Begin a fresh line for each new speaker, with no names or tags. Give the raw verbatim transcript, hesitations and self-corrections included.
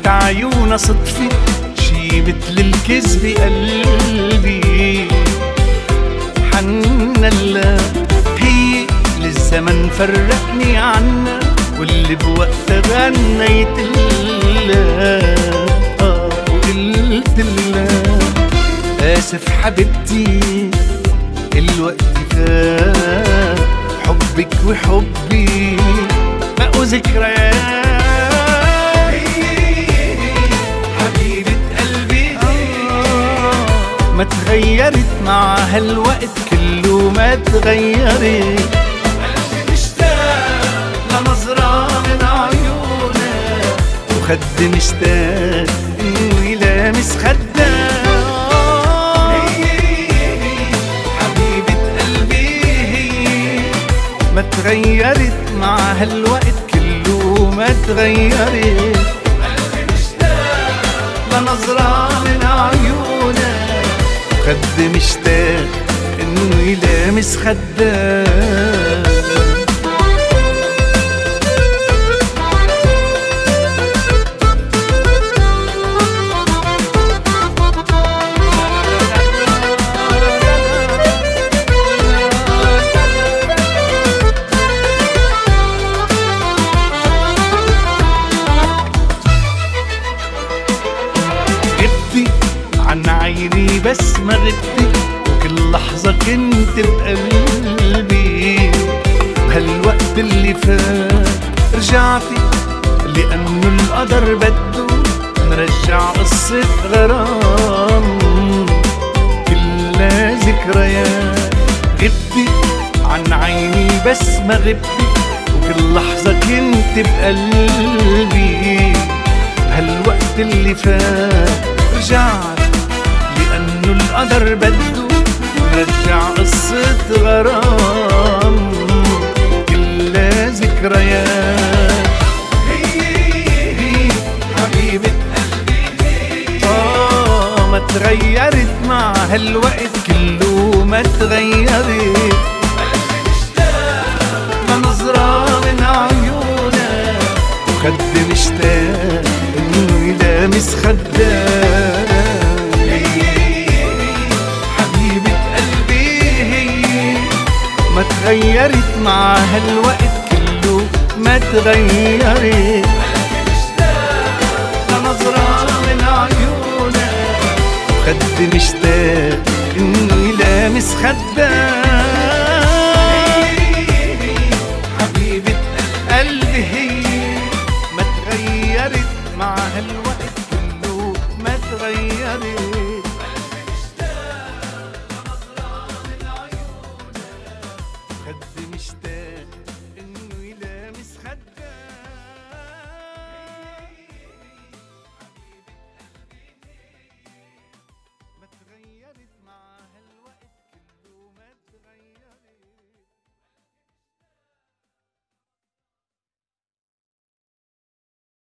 عيونا صدفة شي مثل الكذب قلبي حننا الله، هي للزمن فرقني عنا واللي بوقتها غنيت لها آه وقلت لها آسف حبيبتي الوقت فات، حبك وحبي بقوا ذكريات. حبيبة قلبي ما تغيرت مع هالوقت كله ما تغيرت، قلبي مشتاق لنظرة من عيونك وخد مشتاق انه يلامس خدك. ما تغيرت مع هالوقت كله ما تغيرت، قلبي مشتاق لنظرة من عيونك خد مشتاق انه يلامس خدك. عن عيني بس ما غبتي وكل لحظة كنت بقلبي، بهالوقت اللي فات رجعتي لأنه القدر بده نرجع قصة غرام كلها ذكريات. غبتي عن عيني بس ما غبتي وكل لحظة كنت بقلبي، بهالوقت اللي فات رجعت لأنه القدر بده نرجع قصة غرام كلها ذكريات. هي هي حبيبة قلبي آه ما تغيرت مع هالوقت كله ما تغيرت، قلبي مشتاق لنظرة من عيونك وخد مشتاق انه يلامس خدك. ما تغيرت مع هالوقت كله ما تغيرت، قلبي مشتاق لنظرة من عيونك وخد مشتاق انه يلامس خدك.